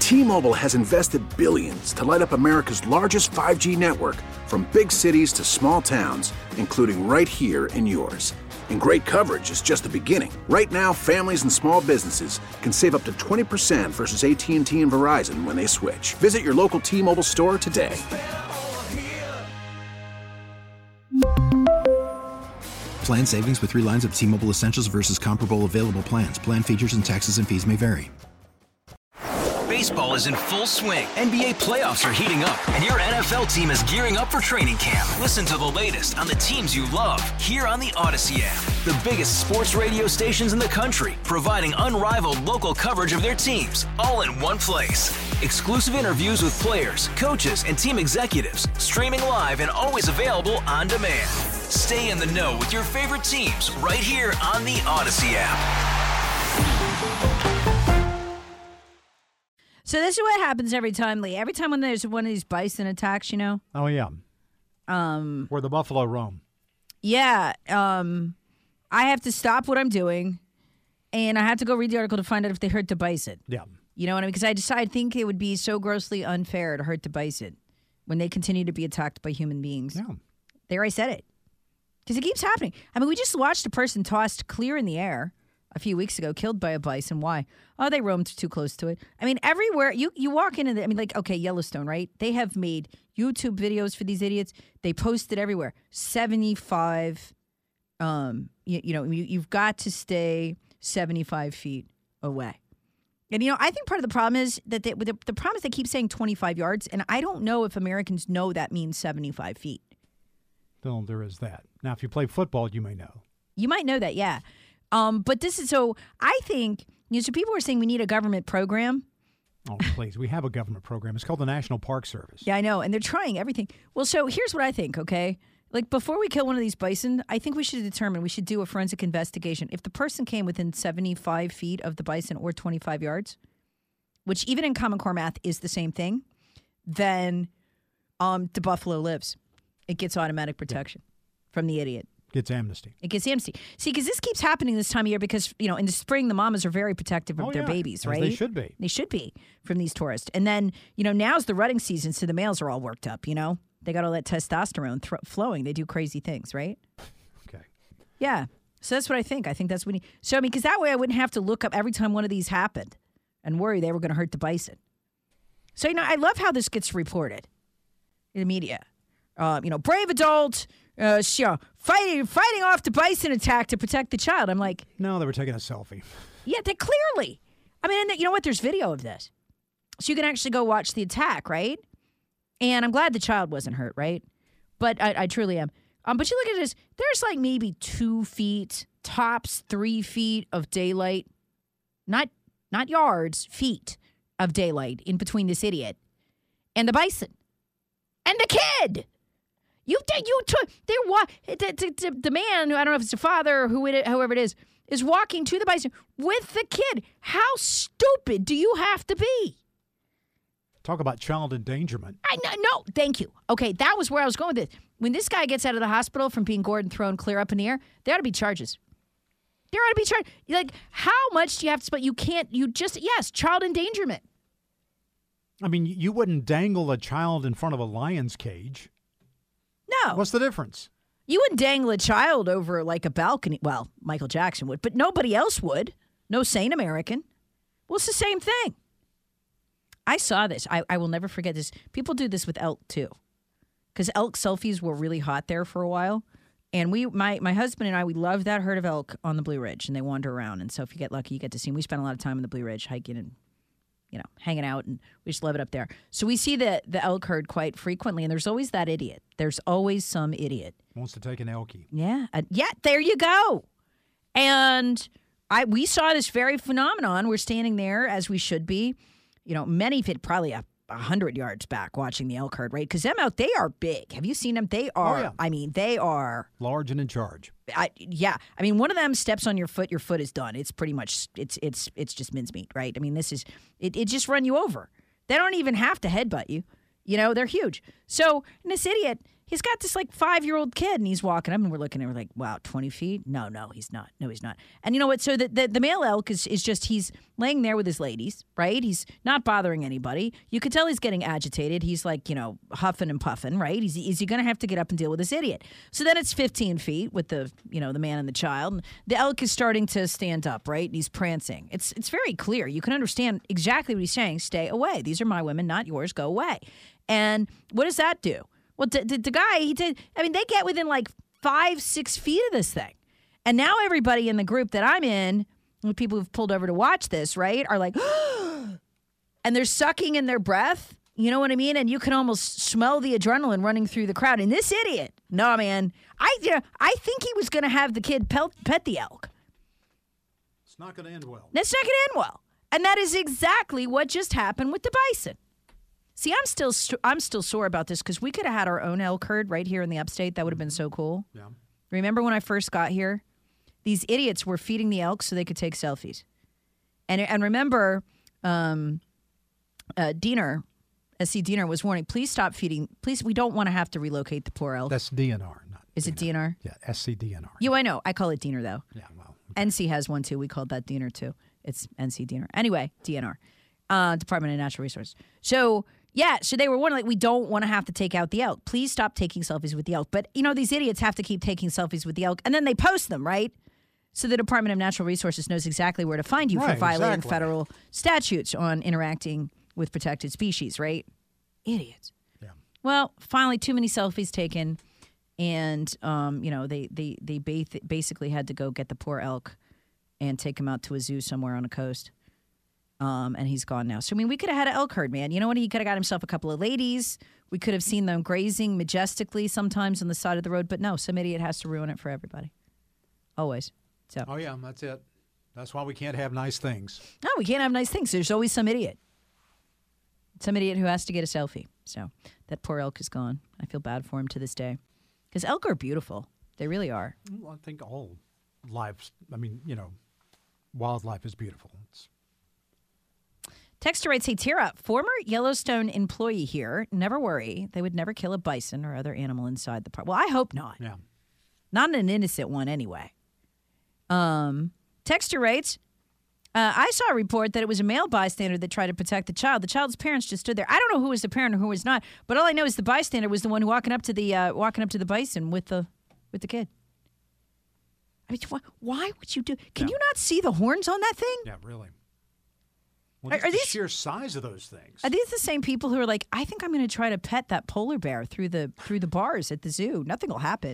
T-Mobile has invested billions to light up America's largest 5G network, from big cities to small towns, including right here in yours. And great coverage is just the beginning. Right now, families and small businesses can save up to 20% versus AT&T and Verizon when they switch. Visit your local T-Mobile store today. Plan savings with 3 lines of T-Mobile Essentials versus comparable available plans. Plan features and taxes and fees may vary. Baseball is in full swing. NBA playoffs are heating up, and your NFL team is gearing up for training camp. Listen to the latest on the teams you love here on the Odyssey app. The biggest sports radio stations in the country, providing unrivaled local coverage of their teams, all in one place. Exclusive interviews with players, coaches, and team executives, streaming live and always available on demand. Stay in the know with your favorite teams right here on the Odyssey app. So this is what happens every time, Lee. Every time when there's one of these bison attacks, you know? Oh, yeah. Where the buffalo roam. Yeah. I have to stop what I'm doing, and I have to go read the article to find out if they hurt the bison. Yeah. You know what I mean? Because I think it would be so grossly unfair to hurt the bison when they continue to be attacked by human beings. Yeah. There, I said it. Because it keeps happening. I mean, we just watched a person tossed clear in the air a few weeks ago, killed by a bison. Why? Oh, they roamed too close to it. I mean, everywhere you walk into okay, Yellowstone, right? They have made YouTube videos for these idiots. They post it everywhere. 75, you've got to stay 75 feet away. And, I think part of the problem is that the problem is they keep saying 25 yards, and I don't know if Americans know that means 75 feet. Well, there is that. Now, if you play football, you may know. You might know that, yeah. But this is so I think, so people are saying we need a government program. Oh, please. We have a government program. It's called the National Park Service. Yeah, I know. And they're trying everything. Well, so here's what I think, okay? Like, before we kill one of these bison, I think we should do a forensic investigation. If the person came within 75 feet of the bison or 25 yards, which even in Common Core math is the same thing, then the buffalo lives. It gets automatic protection from the idiot. Gets amnesty. It gets amnesty. See, because this keeps happening this time of year because, in the spring, the mamas are very protective of their babies, right? They should be. They should be from these tourists. And then, now's the rutting season, so the males are all worked up, They got all that testosterone flowing. They do crazy things, right? Okay. Yeah. So that's what I think. I think that's what we need. So, because that way I wouldn't have to look up every time one of these happened and worry they were going to hurt the bison. So, I love how this gets reported in the media. Brave adult, fighting off the bison attack to protect the child. I'm like, no, they were taking a selfie. Yeah, they clearly. I mean, and you know what? There's video of this, so you can actually go watch the attack, right? And I'm glad the child wasn't hurt, right? But I truly am. But you look at this. There's like maybe 2 feet, tops 3 feet of daylight, not yards, feet of daylight in between this idiot and the bison and the kid. The man, I don't know if it's the father or whoever it is walking to the bison with the kid. How stupid do you have to be? Talk about child endangerment. No, thank you. Okay, that was where I was going with this. When this guy gets out of the hospital from being gored and thrown clear up in the air, there ought to be charges. There ought to be charges. Like, how much do you have to spend? Yes, child endangerment. I mean, you wouldn't dangle a child in front of a lion's cage. No. What's the difference? You wouldn't dangle a child over like a balcony. Well, Michael Jackson would, but nobody else would. No sane American. Well, it's the same thing. I saw this. I will never forget this. People do this with elk, too. Because elk selfies were really hot there for a while. And my husband and I, we love that herd of elk on the Blue Ridge. And they wander around. And so if you get lucky, you get to see them. We spend a lot of time on the Blue Ridge hiking and, hanging out. And we just love it up there. So we see the elk herd quite frequently. And there's always that idiot. There's always some idiot. Wants to take an elkie. Yeah. There you go. And we saw this very phenomenon. We're standing there as we should be. Many fit probably 100 yards back watching the elk herd, right? Because them out, they are big. Have you seen them? They are, oh, yeah. I mean, they are. Large and in charge. I mean, one of them steps on your foot is done. It's pretty much, it's just mincemeat, right? I mean, it just run you over. They don't even have to headbutt you. They're huge. So this idiot, He's got this like 5-year-old kid, and he's walking up, and we're looking, and we're like, wow, 20 feet? No, he's not. No, he's not. And you know what? So the male elk is just, he's laying there with his ladies, right? He's not bothering anybody. You could tell he's getting agitated. He's like, huffing and puffing, right? Is he going to have to get up and deal with this idiot? So then it's 15 feet with the man and the child. And the elk is starting to stand up, right? And he's prancing. It's very clear. You can understand exactly what he's saying. Stay away. These are my women, not yours. Go away. And what does that do? Well, the guy, they get within like 5-6 feet of this thing. And now everybody in the group that I'm in, the people who've pulled over to watch this, right, are like, and they're sucking in their breath. You know what I mean? And you can almost smell the adrenaline running through the crowd. And this idiot, no, man, I think he was going to have the kid pet the elk. It's not going to end well. That's not going to end well. And that is exactly what just happened with the bison. See, I'm still sore about this because we could have had our own elk herd right here in the upstate. That would have been so cool. Yeah. Remember when I first got here? These idiots were feeding the elk so they could take selfies. And remember, Diener, SC Diener was warning, please stop feeding. Please, we don't want to have to relocate the poor elk. That's DNR. Not Is it DNR? Yeah, SC DNR. Yeah, I know. I call it Diener, though. Yeah, well. Okay. NC has one, too. We called that Diener, too. It's NC Diener. Anyway, DNR, Department of Natural Resources. So... yeah, so they were warning, like, we don't want to have to take out the elk. Please stop taking selfies with the elk. But, these idiots have to keep taking selfies with the elk, and then they post them, right? So the Department of Natural Resources knows exactly where to find you for violating federal statutes on interacting with protected species, right? Idiots. Yeah. Well, finally, too many selfies taken, and, they basically had to go get the poor elk and take him out to a zoo somewhere on the coast. And he's gone now. So, we could have had an elk herd, man. You know what? He could have got himself a couple of ladies. We could have seen them grazing majestically sometimes on the side of the road. But no, some idiot has to ruin it for everybody. Always. So. Oh, yeah, that's it. That's why we can't have nice things. No, we can't have nice things. There's always some idiot. Some idiot who has to get a selfie. So that poor elk is gone. I feel bad for him to this day. Because elk are beautiful. They really are. Well, I think all lives, wildlife is beautiful. Texter writes, hey, Tara, former Yellowstone employee here. Never worry. They would never kill a bison or other animal inside the park. Well, I hope not. Yeah. Not an innocent one anyway. Texter writes, I saw a report that it was a male bystander that tried to protect the child. The child's parents just stood there. I don't know who was the parent or who was not, but all I know is the bystander was the one walking up to the bison with the kid. Why would you do? Can you not see the horns on that thing? Yeah, really. Well, are these the sheer size of those things? Are these the same people who are like, I think I'm going to try to pet that polar bear through the bars at the zoo? Nothing will happen.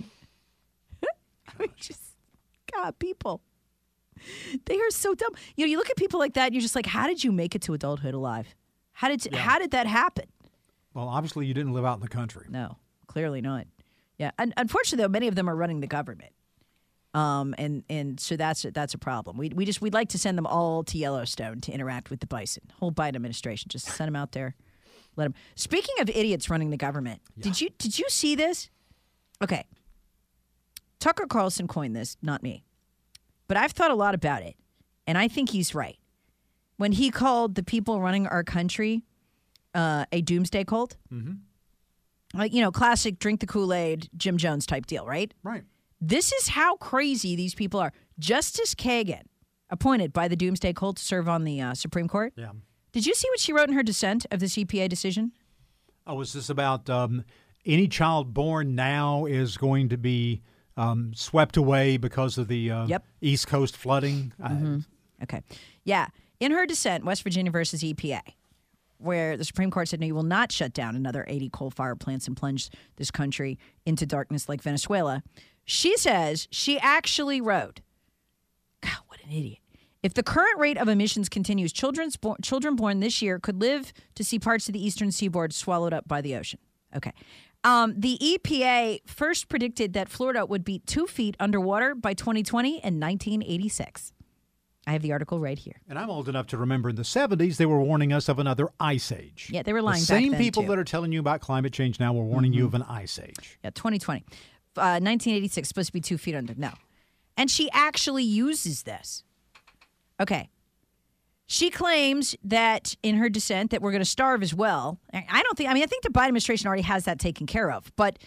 God, people. They are so dumb. You look at people like that, and you're just like, how did you make it to adulthood alive? How did that happen? Well, obviously you didn't live out in the country. No, clearly not. Yeah, and unfortunately, though, many of them are running the government. And so that's a problem. We'd like to send them all to Yellowstone to interact with the bison. Whole Biden administration, just send them out there, let them. Speaking of idiots running the government, did you see this? Okay, Tucker Carlson coined this, not me, but I've thought a lot about it, and I think he's right when he called the people running our country a doomsday cult. Mm-hmm. Like classic drink the Kool-Aid, Jim Jones type deal, right? Right. This is how crazy these people are. Justice Kagan, appointed by the Doomsday Cult to serve on the Supreme Court. Yeah. Did you see what she wrote in her dissent of this EPA decision? Oh, is this about any child born now is going to be swept away because of the East Coast flooding? Mm-hmm. Okay. Yeah. In her dissent, West Virginia versus EPA, where the Supreme Court said, no, you will not shut down another 80 coal-fired plants and plunge this country into darkness like Venezuela. She says she actually wrote, God, what an idiot. If the current rate of emissions continues, children born this year could live to see parts of the eastern seaboard swallowed up by the ocean. Okay. The EPA first predicted that Florida would be 2 feet underwater by 2020 in 1986. I have the article right here. And I'm old enough to remember in the 70s, they were warning us of another ice age. Yeah, they were lying back then, The same people too. that are telling you about climate change now were warning you of an ice age. Yeah, 2020. 1986, supposed to be 2 feet under. No. And she actually uses this. Okay. She claims that in her dissent that we're going to starve as well. I think the Biden administration already has that taken care of. But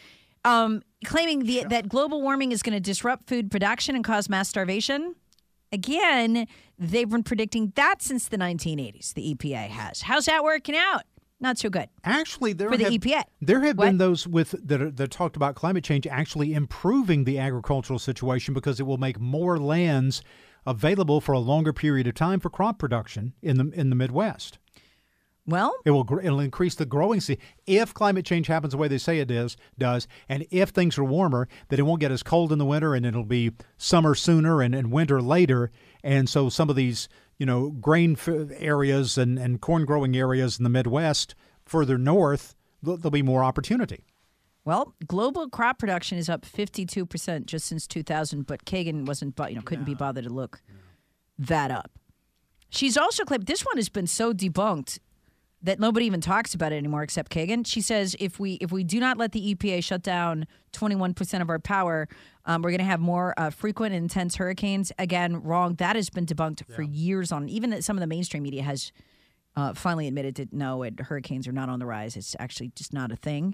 claiming that global warming is going to disrupt food production and cause mass starvation. Again, they've been predicting that since the 1980s, the EPA has. How's that working out? Not so good. Actually, for the EPA. There have been those that talked about climate change actually improving the agricultural situation because it will make more lands available for a longer period of time for crop production in the Midwest. Well, it'll increase the growing season. If climate change happens the way they say it does, and if things are warmer, then it won't get as cold in the winter, and it'll be summer sooner and winter later. And so some of these, grain areas and corn growing areas in the Midwest, further north, there'll be more opportunity. Well, global crop production is up 52% just since 2000, but Kagan couldn't be bothered to look that up. She's also claimed this one has been so debunked that nobody even talks about it anymore except Kagan. She says if we do not let the EPA shut down 21% of our power, we're going to have more frequent and intense hurricanes. Again, wrong. That has been debunked for years on. Even some of the mainstream media has finally admitted that no, hurricanes are not on the rise. It's actually just not a thing.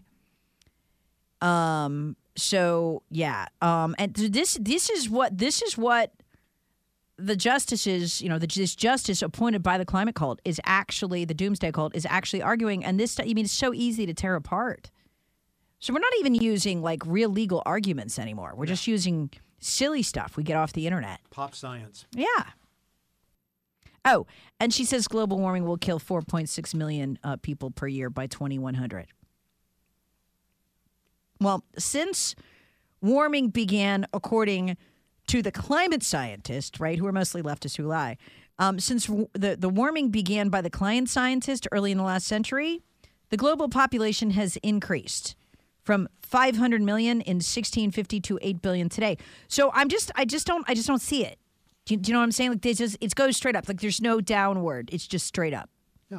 And this is what the justices, this justice appointed by the climate cult is actually, the doomsday cult is actually arguing. And this, it's so easy to tear apart. So we're not even using real legal arguments anymore. We're just using silly stuff we get off the internet. Pop science. Yeah. Oh, and she says global warming will kill 4.6 million people per year by 2100. Well, since warming began, according to the climate scientists, right, who are mostly leftists who lie, since the warming began by the climate scientists early in the last century, the global population has increased from 500 million in 1650 to 8 billion today. So I just don't see it. Do you know what I'm saying? It goes straight up. There's no downward. It's just straight up. Yeah.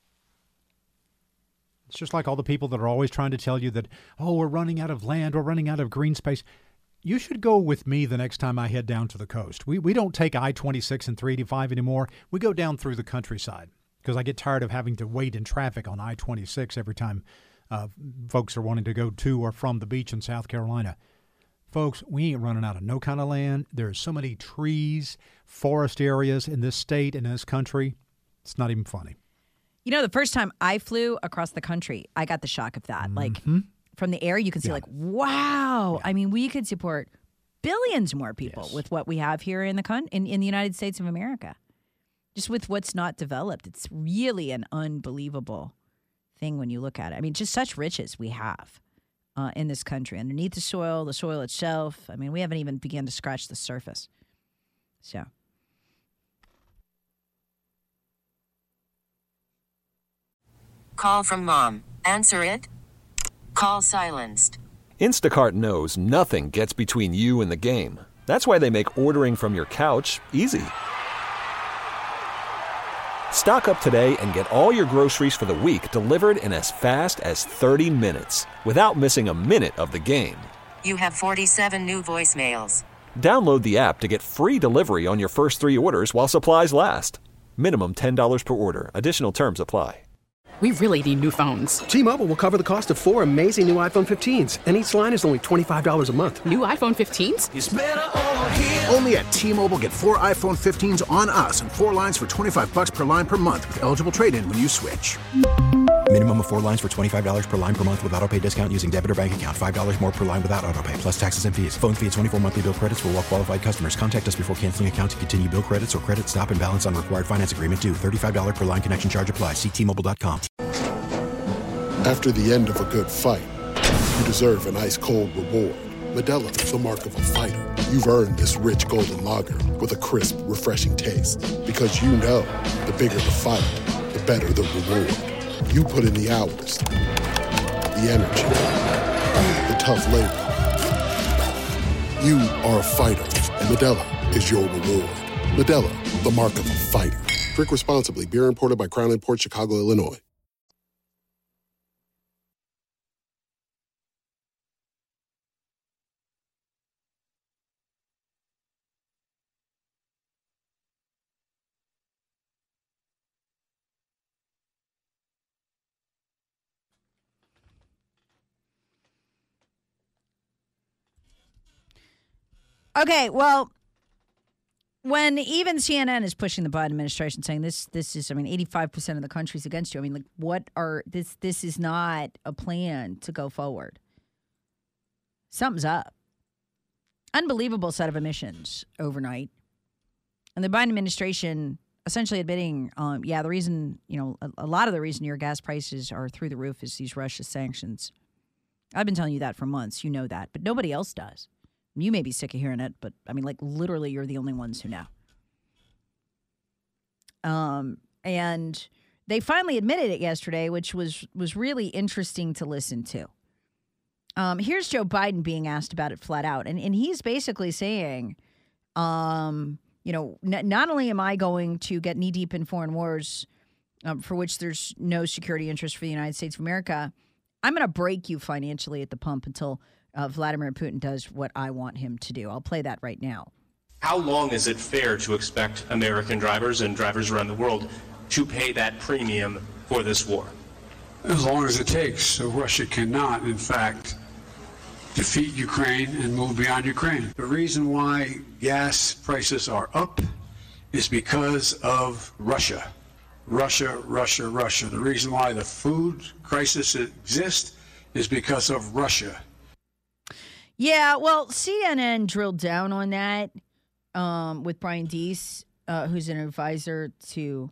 It's just like all the people that are always trying to tell you that, we're running out of land, we're running out of green space. You should go with me the next time I head down to the coast. We don't take I-26 and 385 anymore. We go down through the countryside because I get tired of having to wait in traffic on I-26 every time folks are wanting to go to or from the beach in South Carolina. Folks, we ain't running out of no kind of land. There's so many trees, forest areas in this state and in this country. It's not even funny. The first time I flew across the country, I got the shock of that. From the air, you could see wow. Yeah. I mean, we could support billions more people with what we have here in the United States of America. Just with what's not developed. It's really an unbelievable thing when you look at it. I mean, just such riches we have in this country. Underneath the soil itself. I mean, we haven't even begun to scratch the surface. So. Call from mom. Answer it. Call silenced. Instacart knows nothing gets between you and the game. That's why they make ordering from your couch easy. Stock up today and get all your groceries for the week delivered in as fast as 30 minutes without missing a minute of the game. You have 47 new voicemails. Download the app to get free delivery on your first 3 orders while supplies last. Minimum $10 per order. Additional terms apply. We really need new phones. T-Mobile will cover the cost of 4 amazing new iPhone 15s, and each line is only $25 a month. New iPhone 15s? It's better over here. Only at T-Mobile, get 4 iPhone 15s on us and 4 lines for $25 per line per month with eligible trade-in when you switch. Minimum of 4 lines for $25 per line per month with autopay discount using debit or bank account. $5 more per line without autopay, plus taxes and fees. Phone fee at 24 monthly bill credits for well-qualified customers. Contact us before canceling account to continue bill credits or credit stop and balance on required finance agreement due. $35 per line connection charge applies. See T-Mobile.com. After the end of a good fight, you deserve an ice-cold reward. Modelo is the mark of a fighter. You've earned this rich golden lager with a crisp, refreshing taste. Because you know, the bigger the fight, the better the reward. You put in the hours, the energy, the tough labor. You are a fighter, and Modelo is your reward. Modelo, the mark of a fighter. Drink responsibly. Beer imported by Crown Imports, Chicago, Illinois. Okay, well, when even CNN is pushing the Biden administration, saying this is, 85% of the country's against you. This is not a plan to go forward. Something's up. Unbelievable set of emissions overnight. And the Biden administration essentially admitting, the reason, a lot of the reason your gas prices are through the roof is these Russia sanctions. I've been telling you that for months. You know that, but nobody else does. You may be sick of hearing it, but literally you're the only ones who know. And they finally admitted it yesterday, which was really interesting to listen to. Here's Joe Biden being asked about it flat out. And he's basically saying, not only am I going to get knee deep in foreign wars for which there's no security interest for the United States of America, I'm going to break you financially at the pump until Vladimir Putin does what I want him to do. I'll play that right now. How long is it fair to expect American drivers and drivers around the world to pay that premium for this war? As long as it takes. So Russia cannot, in fact, defeat Ukraine and move beyond Ukraine. The reason why gas prices are up is because of Russia. Russia. The reason why the food crisis exists is because of Russia. Yeah, well, CNN drilled down on that with Brian Deese, who's an advisor to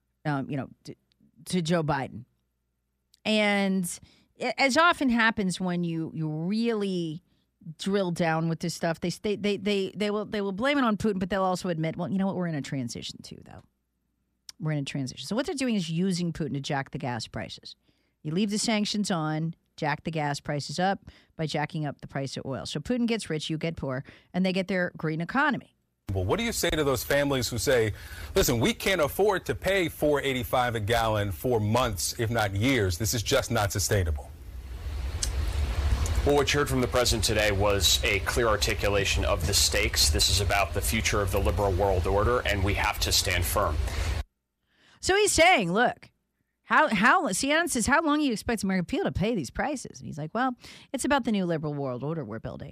Joe Biden. And as often happens when you really drill down with this stuff, they will blame it on Putin, but they'll also admit, well, you know what, we're in a transition too, though. We're in a transition. So what they're doing is using Putin to jack the gas prices. You leave the sanctions on, jack the gas prices up by jacking up the price of oil. So Putin gets rich, you get poor, and they get their green economy. Well, what do you say to those families who say, listen, we can't afford to pay $4.85 a gallon for months, if not years. This is just not sustainable. Well, what you heard from the president today was a clear articulation of the stakes. This is about the future of the liberal world order, and we have to stand firm. So he's saying, look, CNN says, how long do you expect American people to pay these prices? And he's like, well, it's about the new liberal world order we're building.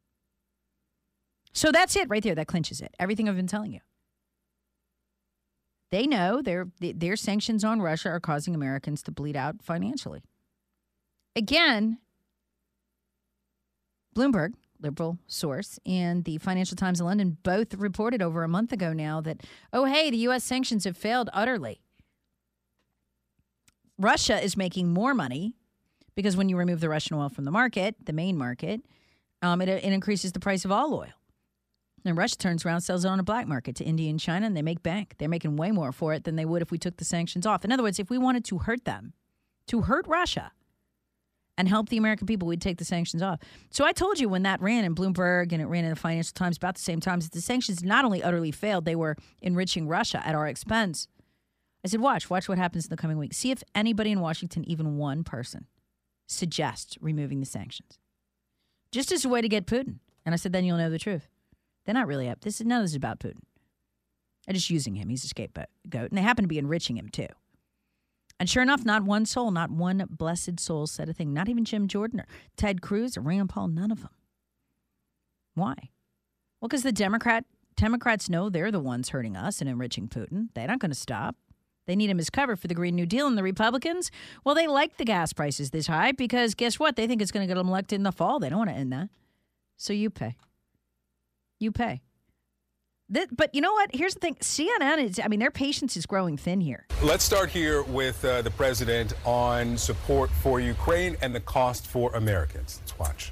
So that's it right there. That clinches it. Everything I've been telling you. They know their sanctions on Russia are causing Americans to bleed out financially. Again, Bloomberg, liberal source, and the Financial Times in London both reported over a month ago now that, oh, hey, the U.S. sanctions have failed utterly. Russia is making more money because when you remove the Russian oil from the market, the main market, it increases the price of all oil. And Russia turns around and sells it on a black market to India and China, and they make bank. They're making way more for it than they would if we took the sanctions off. In other words, if we wanted to hurt them, to hurt Russia and help the American people, we'd take the sanctions off. So I told you when that ran in Bloomberg and it ran in the Financial Times about the same time, that the sanctions not only utterly failed, they were enriching Russia at our expense. I said, watch what happens in the coming weeks. See if anybody in Washington, even one person, suggests removing the sanctions. Just as a way to get Putin. And I said, then you'll know the truth. They're not really up. None of this is about Putin. They're just using him. He's a scapegoat. And they happen to be enriching him, too. And sure enough, not one soul, not one blessed soul said a thing. Not even Jim Jordan or Ted Cruz or Rand Paul, none of them. Why? Well, because the Democrats know they're the ones hurting us and enriching Putin. They're not going to stop. They need him as cover for the Green New Deal. And the Republicans, well, they like the gas prices this high because guess what? They think it's going to get them elected in the fall. They don't want to end that. So you pay. You pay. But you know what? Here's the thing. CNN their patience is growing thin here. Let's start here with the president on support for Ukraine and the cost for Americans. Let's watch.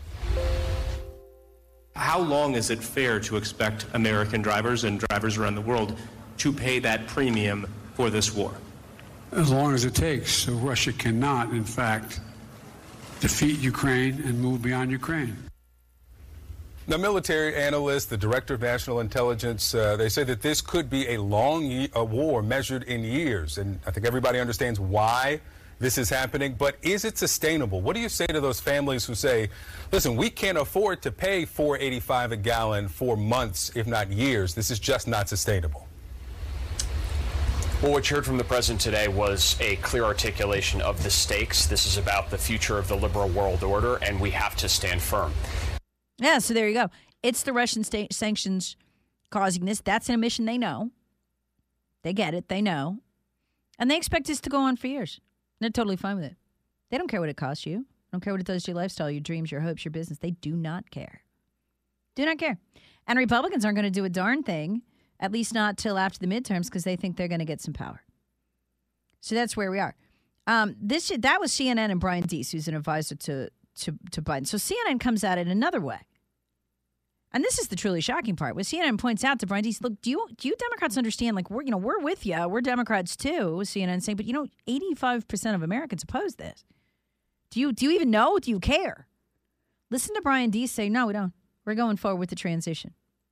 How long is it fair to expect American drivers and drivers around the world to pay that premium for this war? As long as it takes. So Russia cannot, in fact, defeat Ukraine and move beyond Ukraine. Now, military analysts, the director of national intelligence, they say that this could be a long war measured in years. And I think everybody understands why this is happening. But is it sustainable? What do you say to those families who say, listen, we can't afford to pay $4.85 a gallon for months, if not years. This is just not sustainable. Well, what you heard from the president today was a clear articulation of the stakes. This is about the future of the liberal world order, and we have to stand firm. Yeah, so there you go. It's the Russian sanctions causing this. That's an admission they know. They get it. They know. And they expect this to go on for years. They're totally fine with it. They don't care what it costs you. They don't care what it does to your lifestyle, your dreams, your hopes, your business. They do not care. Do not care. And Republicans aren't going to do a darn thing, at least not till after the midterms, because they think they're going to get some power. So that's where we are. That was CNN and Brian Deese, who's an advisor to Biden. So CNN comes at it another way. And this is the truly shocking part. Where CNN points out to Brian Deese, look, do you Democrats understand? Like, we're with you. We're Democrats too. CNN saying, but 85% of Americans oppose this. Do you even know? Do you care? Listen to Brian Deese say, no, we don't. We're going forward with the transition.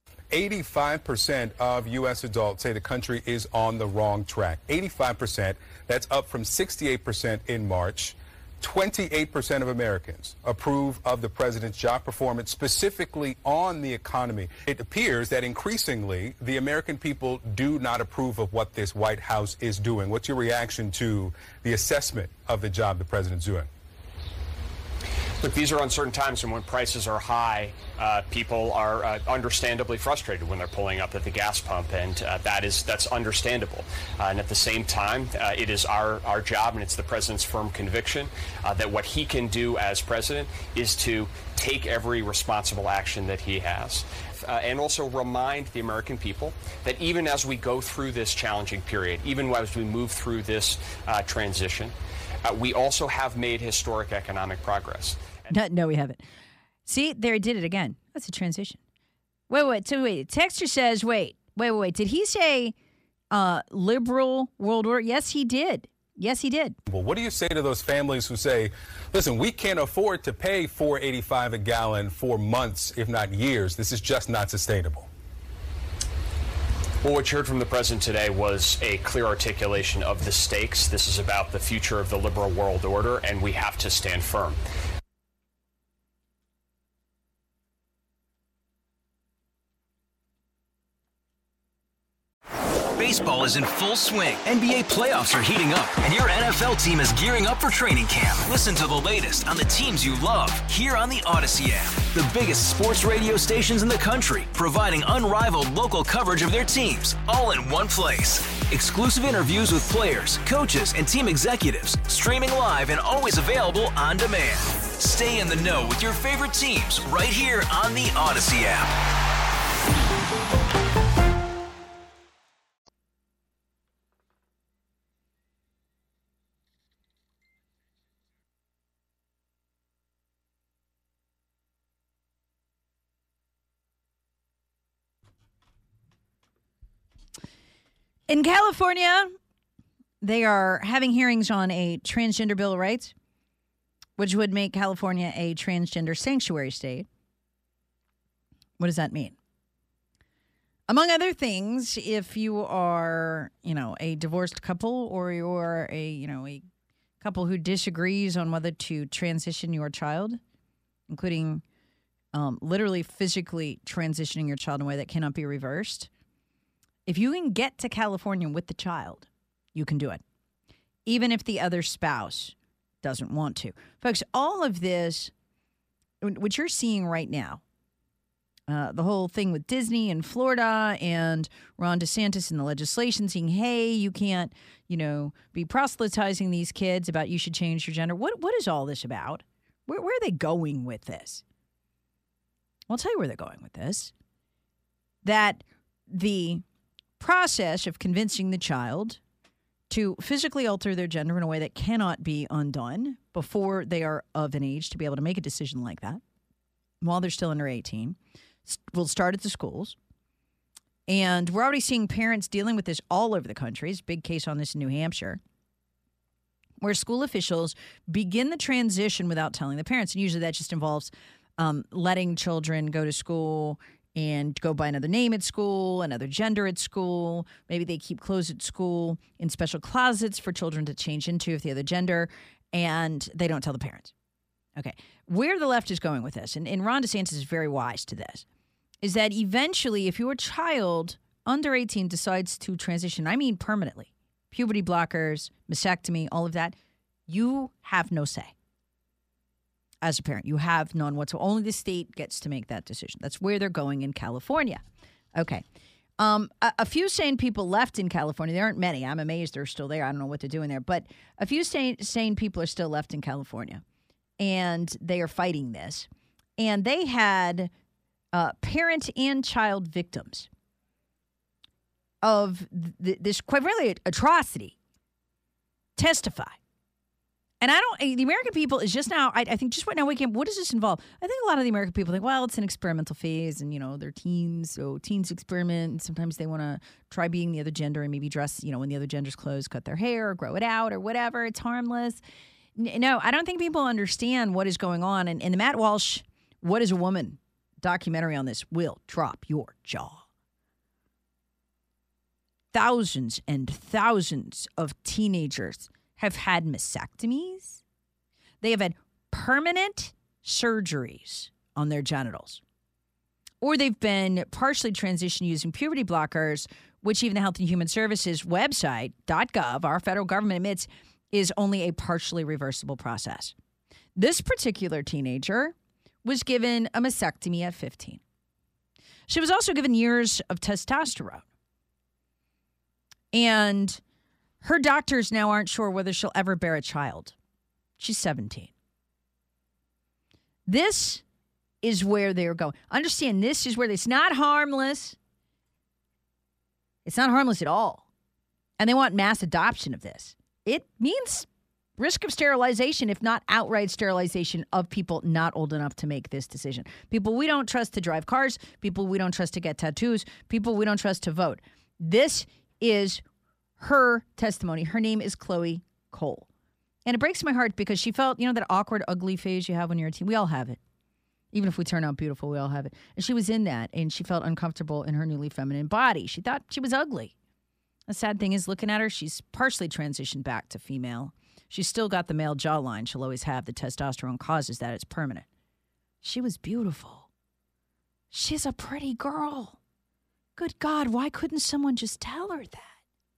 85% of U.S. adults say the country is on the wrong track. 85%. That's up from 68% in March. 28% of Americans approve of the president's job performance, specifically on the economy. It appears that increasingly the American people do not approve of what this White House is doing. What's your reaction to the assessment of the job the president's doing? Look, these are uncertain times, and when prices are high, people are understandably frustrated when they're pulling up at the gas pump, and that's understandable. And at the same time, it is our job, and it's the president's firm conviction that what he can do as president is to take every responsible action that he has. And also remind the American people that even as we go through this challenging period, even as we move through this transition, we also have made historic economic progress. No, we haven't. See, there he did it again. That's a transition. Wait. Texter says, wait. Did he say liberal world order? Yes, he did. Well, what do you say to those families who say, listen, we can't afford to pay $4.85 a gallon for months, if not years. This is just not sustainable. Well, what you heard from the president today was a clear articulation of the stakes. This is about the future of the liberal world order, and we have to stand firm. Baseball is in full swing. NBA playoffs are heating up, and your NFL team is gearing up for training camp. Listen to the latest on the teams you love here on the Odyssey app. The biggest sports radio stations in the country, providing unrivaled local coverage of their teams, all in one place. Exclusive interviews with players, coaches, and team executives, streaming live and always available on demand. Stay in the know with your favorite teams right here on the Odyssey app. In California, they are having hearings on a transgender bill of rights, which would make California a transgender sanctuary state. What does that mean? Among other things, if you are, a divorced couple, or you're a couple who disagrees on whether to transition your child, including literally physically transitioning your child in a way that cannot be reversed, if you can get to California with the child, you can do it, even if the other spouse doesn't want to. Folks, all of this, what you're seeing right now, the whole thing with Disney and Florida and Ron DeSantis and the legislation saying, hey, you can't, be proselytizing these kids about you should change your gender. What is all this about? Where are they going with this? I'll tell you where they're going with this. That the process of convincing the child to physically alter their gender in a way that cannot be undone before they are of an age to be able to make a decision like that while they're still under 18 will start at the schools. And we're already seeing parents dealing with this all over the country. There's a big case on this in New Hampshire, where school officials begin the transition without telling the parents. And usually that just involves letting children go to school and go by another name at school, another gender at school. Maybe they keep clothes at school in special closets for children to change into if the other gender, and they don't tell the parents. Okay. Where the left is going with this, and Ron DeSantis is very wise to this, is that eventually if your child under 18 decides to transition, I mean permanently, puberty blockers, mastectomy, all of that, you have no say. as a parent. You have none whatsoever. Only the state gets to make that decision. That's where they're going in California. Okay. A few sane people left in California. There aren't many. I'm amazed they're still there. I don't know what they're doing there. But a few sane people are still left in California. And they are fighting this. And they had parent and child victims of this quite really atrocity testify. And the American people is just now, I think just right now waking up, what does this involve? I think a lot of the American people think, well, it's an experimental phase and, they're teens, so teens experiment. And sometimes they want to try being the other gender and maybe dress, when the other gender's clothes, cut their hair or grow it out or whatever. It's harmless. No, I don't think people understand what is going on. And the Matt Walsh, What is a Woman documentary on this will drop your jaw. Thousands and thousands of teenagers have had mastectomies. They have had permanent surgeries on their genitals. Or they've been partially transitioned using puberty blockers, which even the Health and Human Services website, .gov, our federal government admits, is only a partially reversible process. This particular teenager was given a mastectomy at 15. She was also given years of testosterone. And her doctors now aren't sure whether she'll ever bear a child. She's 17. This is where they're going. Understand, this is where it's not harmless. It's not harmless at all. And they want mass adoption of this. It means risk of sterilization, if not outright sterilization of people not old enough to make this decision. People we don't trust to drive cars, people we don't trust to get tattoos, people we don't trust to vote. This is her testimony. Her name is Chloe Cole. And it breaks my heart because she felt, that awkward, ugly phase you have when you're a teen. We all have it. Even if we turn out beautiful, we all have it. And she was in that, and she felt uncomfortable in her newly feminine body. She thought she was ugly. The sad thing is, looking at her, she's partially transitioned back to female. She's still got the male jawline she'll always have. The testosterone causes that. It's permanent. She was beautiful. She's a pretty girl. Good God, why couldn't someone just tell her that?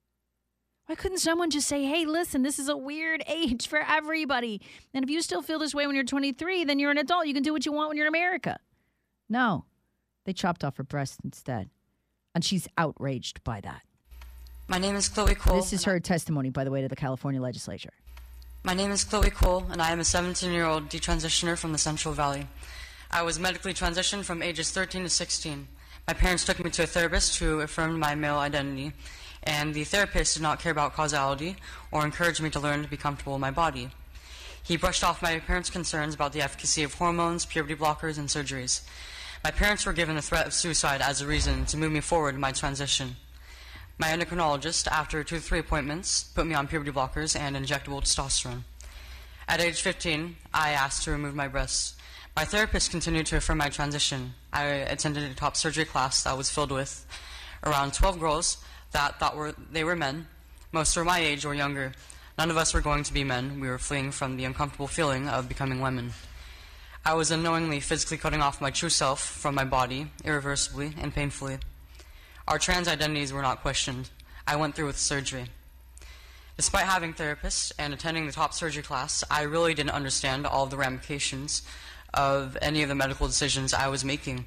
Why couldn't someone just say, hey, listen, this is a weird age for everybody. And if you still feel this way when you're 23, then you're an adult. You can do what you want when you're in America. No, they chopped off her breasts instead. And she's outraged by that. My name is Chloe Cole. This is her testimony, by the way, to the California legislature. My name is Chloe Cole, and I am a 17-year-old detransitioner from the Central Valley. I was medically transitioned from ages 13 to 16. My parents took me to a therapist who affirmed my male identity, and the therapist did not care about causality or encourage me to learn to be comfortable in my body. He brushed off my parents' concerns about the efficacy of hormones, puberty blockers, and surgeries. My parents were given the threat of suicide as a reason to move me forward in my transition. My endocrinologist, after 2 to 3 appointments, put me on puberty blockers and injectable testosterone. At age 15, I asked to remove my breasts. My therapist continued to affirm my transition. I attended a top surgery class that was filled with around 12 girls that thought they were men. Most were my age or younger. None of us were going to be men. We were fleeing from the uncomfortable feeling of becoming women. I was unknowingly physically cutting off my true self from my body, irreversibly and painfully. Our trans identities were not questioned. I went through with surgery. Despite having therapists and attending the top surgery class, I really didn't understand all of the ramifications of any of the medical decisions I was making.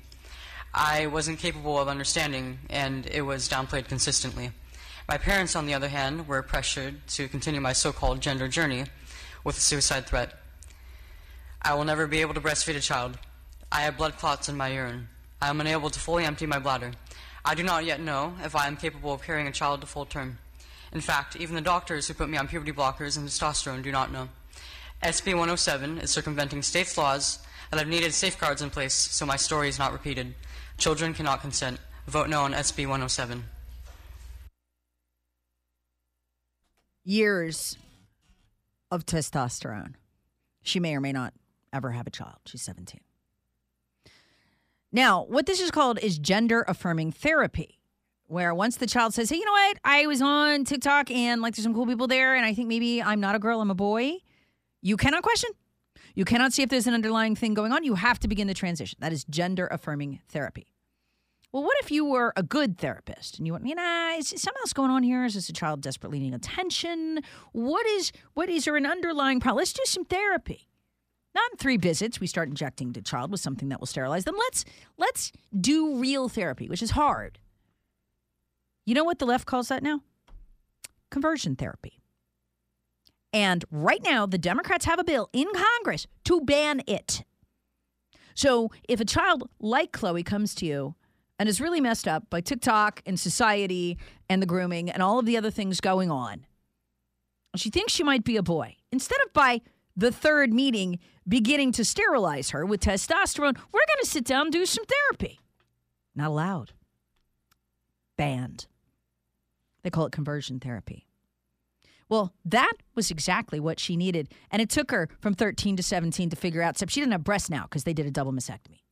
I wasn't capable of understanding, and it was downplayed consistently. My parents, on the other hand, were pressured to continue my so-called gender journey with a suicide threat. I will never be able to breastfeed a child. I have blood clots in my urine. I am unable to fully empty my bladder. I do not yet know if I am capable of carrying a child to full term. In fact, even the doctors who put me on puberty blockers and testosterone do not know. SB 107 is circumventing state laws that have needed safeguards in place so my story is not repeated. Children cannot consent. Vote no on SB 107. Years of testosterone. She may or may not ever have a child. She's 17. Now, what this is called is gender-affirming therapy, where once the child says, hey, you know what? I was on TikTok and there's some cool people there, and I think maybe I'm not a girl, I'm a boy. You cannot question. You cannot see if there's an underlying thing going on. You have to begin the transition. That is gender-affirming therapy. Well, what if you were a good therapist and you went, is something else going on here? Is this a child desperately needing attention? What is there an underlying problem? Let's do some therapy. Not in 3 visits. We start injecting the child with something that will sterilize them. Let's do real therapy, which is hard. You know what the left calls that now? Conversion therapy. And right now, the Democrats have a bill in Congress to ban it. So if a child like Chloe comes to you and is really messed up by TikTok and society and the grooming and all of the other things going on, she thinks she might be a boy. Instead of by the 3rd meeting beginning to sterilize her with testosterone, we're going to sit down and do some therapy. Not allowed. Banned. They call it conversion therapy. Well, that was exactly what she needed. And it took her from 13 to 17 to figure out, except she didn't have breasts now because they did a double mastectomy.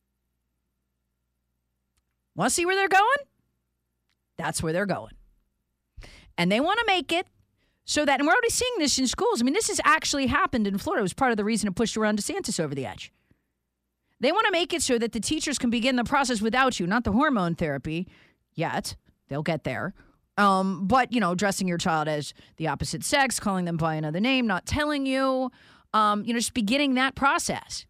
Want to see where they're going? That's where they're going. And they want to make it so that, and we're already seeing this in schools. I mean, this has actually happened in Florida. It was part of the reason it pushed Ron DeSantis over the edge. They want to make it so that the teachers can begin the process without you, not the hormone therapy yet. They'll get there. But, dressing your child as the opposite sex, calling them by another name, not telling you, just beginning that process.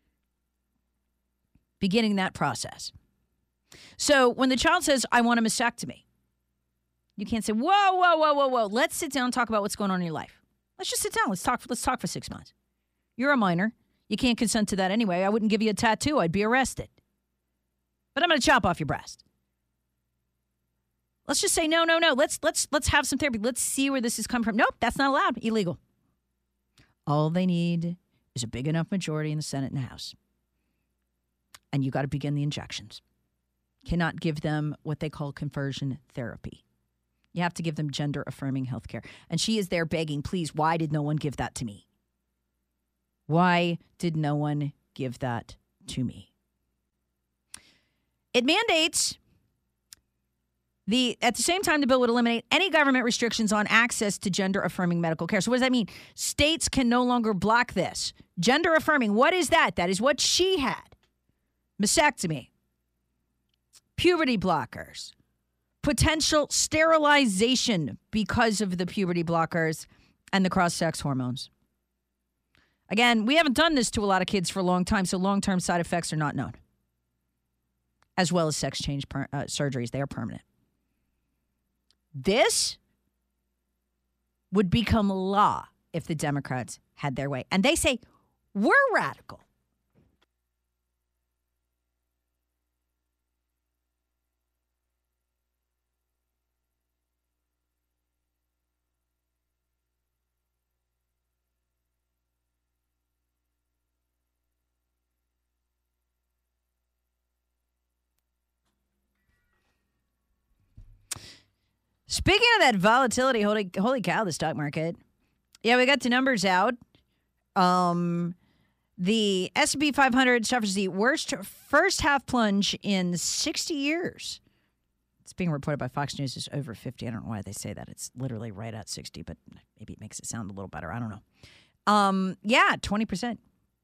Beginning that process. So when the child says, I want a mastectomy, you can't say, whoa. Let's sit down and talk about what's going on in your life. Let's just sit down. Let's talk for 6 months. You're a minor. You can't consent to that anyway. I wouldn't give you a tattoo. I'd be arrested. But I'm going to chop off your breast. Let's just say, no. Let's have some therapy. Let's see where this is coming from. Nope, that's not allowed. Illegal. All they need is a big enough majority in the Senate and the House. And you got to begin the injections. Cannot give them what they call conversion therapy. You have to give them gender-affirming health care. And she is there begging, please, why did no one give that to me? Why did no one give that to me? It mandates at the same time, the bill would eliminate any government restrictions on access to gender-affirming medical care. So what does that mean? States can no longer block this. Gender-affirming, what is that? That is what she had. Mastectomy. Puberty blockers. Potential sterilization because of the puberty blockers and the cross-sex hormones. Again, we haven't done this to a lot of kids for a long time, so long-term side effects are not known. As well as sex change surgeries. They are permanent. This would become law if the Democrats had their way. And they say, we're radical. Speaking of that volatility, holy cow, the stock market. Yeah, we got the numbers out. The S&P 500 suffers the worst first half plunge in 60 years. It's being reported by Fox News as over 50. I don't know why they say that. It's literally right at 60, but maybe it makes it sound a little better. I don't know. 20%.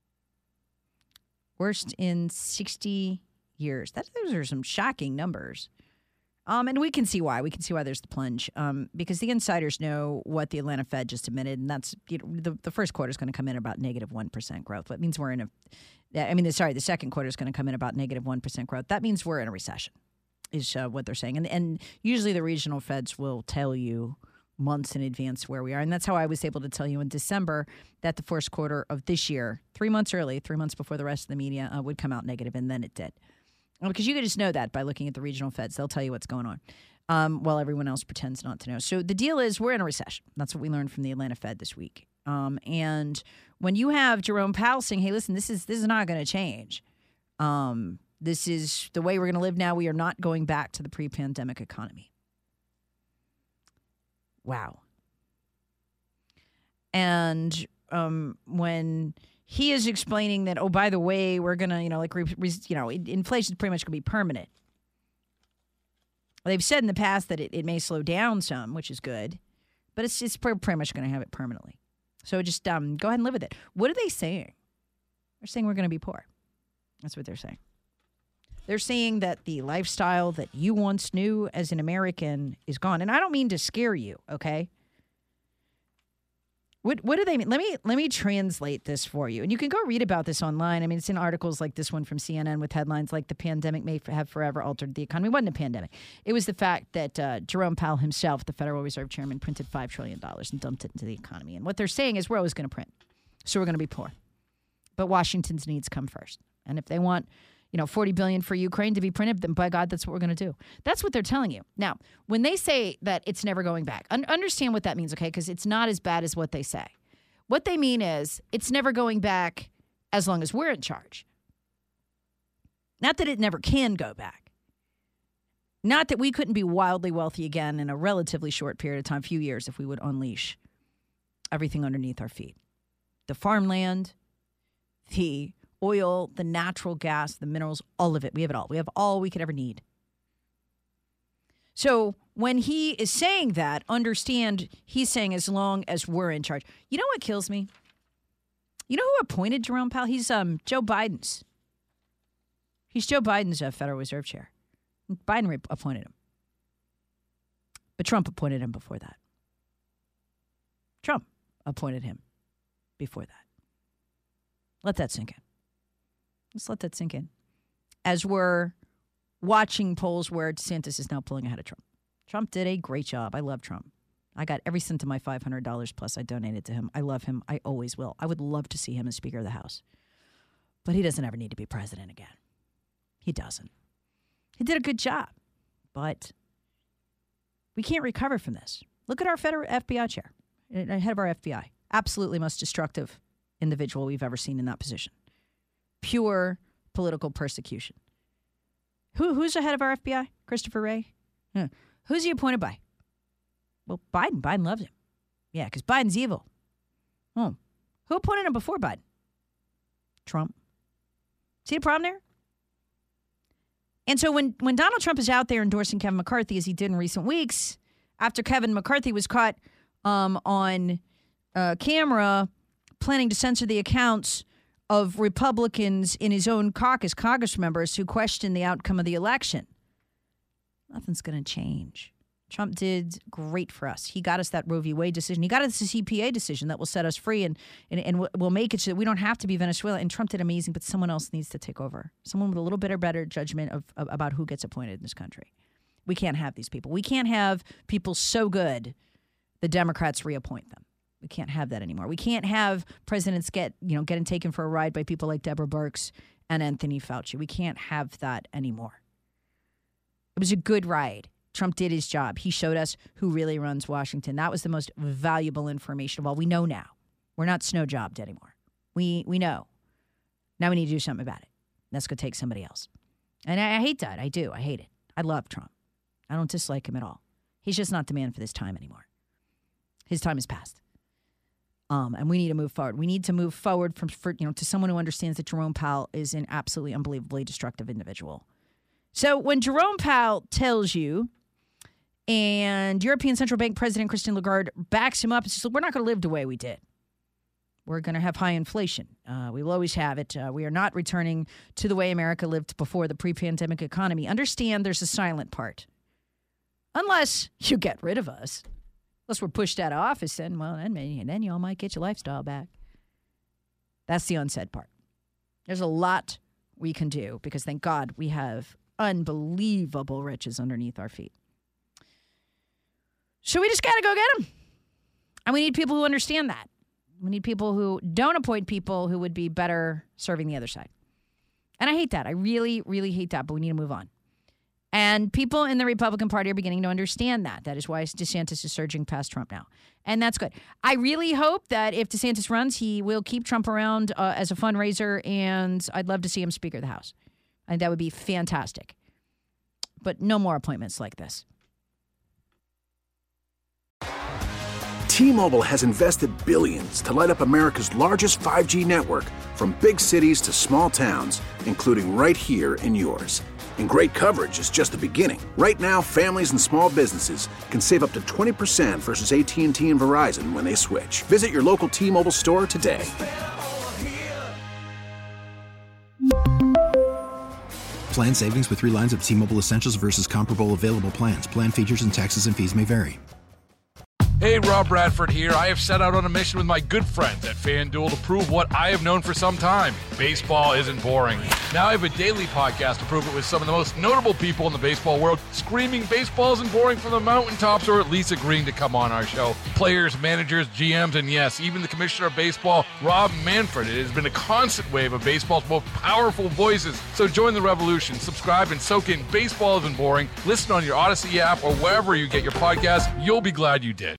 Worst in 60 years. Those are some shocking numbers. And we can see why. We can see why there's the plunge. Because the insiders know what the Atlanta Fed just admitted, and that's the first quarter is going to come in about negative 1% growth. That means we're in the second quarter is going to come in about negative 1% growth. That means we're in a recession, is what they're saying. And usually the regional Feds will tell you months in advance where we are. And that's how I was able to tell you in December that the first quarter of this year, 3 months early, 3 months before the rest of the media, would come out negative, and then it did. Because you can just know that by looking at the regional Feds. They'll tell you what's going on while everyone else pretends not to know. So the deal is we're in a recession. That's what we learned from the Atlanta Fed this week. And when you have Jerome Powell saying, hey, listen, this is not going to change. This is the way we're going to live now. We are not going back to the pre-pandemic economy. Wow. And when he is explaining that, oh, by the way, we're going to, inflation is pretty much going to be permanent. They've said in the past that it may slow down some, which is good, but it's pretty much going to have it permanently. So just go ahead and live with it. What are they saying? They're saying we're going to be poor. That's what they're saying. They're saying that the lifestyle that you once knew as an American is gone. And I don't mean to scare you, okay? What do they mean? Let me translate this for you. And you can go read about this online. I mean, it's in articles like this one from CNN with headlines like "The pandemic may have forever altered the economy." It wasn't a pandemic. It was the fact that Jerome Powell himself, the Federal Reserve Chairman, printed $5 trillion and dumped it into the economy. And what they're saying is we're always going to print. So we're going to be poor. But Washington's needs come first. And if they want, $40 billion for Ukraine to be printed, then by God, that's what we're going to do. That's what they're telling you. Now, when they say that it's never going back, understand what that means, okay? Because it's not as bad as what they say. What they mean is it's never going back as long as we're in charge. Not that it never can go back. Not that we couldn't be wildly wealthy again in a relatively short period of time, few years, if we would unleash everything underneath our feet. The farmland, the oil, the natural gas, the minerals, all of it. We have it all. We have all we could ever need. So when he is saying that, understand he's saying as long as we're in charge. You know what kills me? You know who appointed Jerome Powell? He's Joe Biden's. He's Joe Biden's Federal Reserve Chair. Biden appointed him. But Trump appointed him before that. Trump appointed him before that. Let that sink in. Let's let that sink in. As we're watching polls where DeSantis is now pulling ahead of Trump. Trump did a great job. I love Trump. I got every cent of my $500 plus I donated to him. I love him. I always will. I would love to see him as Speaker of the House. But he doesn't ever need to be president again. He doesn't. He did a good job. But we can't recover from this. Look at our federal FBI chair, head of our FBI. Absolutely most destructive individual we've ever seen in that position. Pure political persecution. Who's the head of our FBI? Christopher Wray? Yeah. Who's he appointed by? Well, Biden. Biden loves him. Yeah, because Biden's evil. Oh. Who appointed him before Biden? Trump. See the problem there? And so when Donald Trump is out there endorsing Kevin McCarthy, as he did in recent weeks, after Kevin McCarthy was caught on camera planning to censor the accounts of Republicans in his own caucus, Congress members who questioned the outcome of the election. Nothing's going to change. Trump did great for us. He got us that Roe v. Wade decision. He got us this EPA decision that will set us free and will make it so that we don't have to be Venezuela. And Trump did amazing, but someone else needs to take over. Someone with a little bit better judgment about who gets appointed in this country. We can't have these people. We can't have people so good the Democrats reappoint them. We can't have that anymore. We can't have presidents getting taken for a ride by people like Deborah Birx and Anthony Fauci. We can't have that anymore. It was a good ride. Trump did his job. He showed us who really runs Washington. That was the most valuable information of all. We know now. We're not snow-jobbed anymore. We know. Now we need to do something about it. That's going to take somebody else. And I hate that. I do. I hate it. I love Trump. I don't dislike him at all. He's just not the man for this time anymore. His time is past. And we need to move forward. We need to move forward to someone who understands that Jerome Powell is an absolutely unbelievably destructive individual. So when Jerome Powell tells you, and European Central Bank President Christine Lagarde backs him up and says, we're not going to live the way we did. We're going to have high inflation. We will always have it. We are not returning to the way America lived before the pre-pandemic economy. Understand there's a silent part. Unless you get rid of us. Unless we're pushed out of office, then y'all might get your lifestyle back. That's the unsaid part. There's a lot we can do because, thank God, we have unbelievable riches underneath our feet. So we just got to go get them. And we need people who understand that. We need people who don't appoint people who would be better serving the other side. And I hate that. I really, really hate that, but we need to move on. And people in the Republican Party are beginning to understand that. That is why DeSantis is surging past Trump now. And that's good. I really hope that if DeSantis runs, he will keep Trump around as a fundraiser, and I'd love to see him Speaker of the House. I think that would be fantastic. But no more appointments like this. T-Mobile has invested billions to light up America's largest 5G network, from big cities to small towns, including right here in yours. And great coverage is just the beginning. Right now, families and small businesses can save up to 20% versus AT&T and Verizon when they switch. Visit your local T-Mobile store today. Plan savings with 3 lines of T-Mobile Essentials versus comparable available plans. Plan features and taxes and fees may vary. Hey, Rob Bradford here. I have set out on a mission with my good friends at FanDuel to prove what I have known for some time. Baseball isn't boring. Now I have a daily podcast to prove it with some of the most notable people in the baseball world, screaming baseball isn't boring from the mountaintops, or at least agreeing to come on our show. Players, managers, GMs, and yes, even the commissioner of baseball, Rob Manfred. It has been a constant wave of baseball's most powerful voices. So join the revolution. Subscribe and soak in Baseball Isn't Boring. Listen on your Odyssey app or wherever you get your podcasts. You'll be glad you did.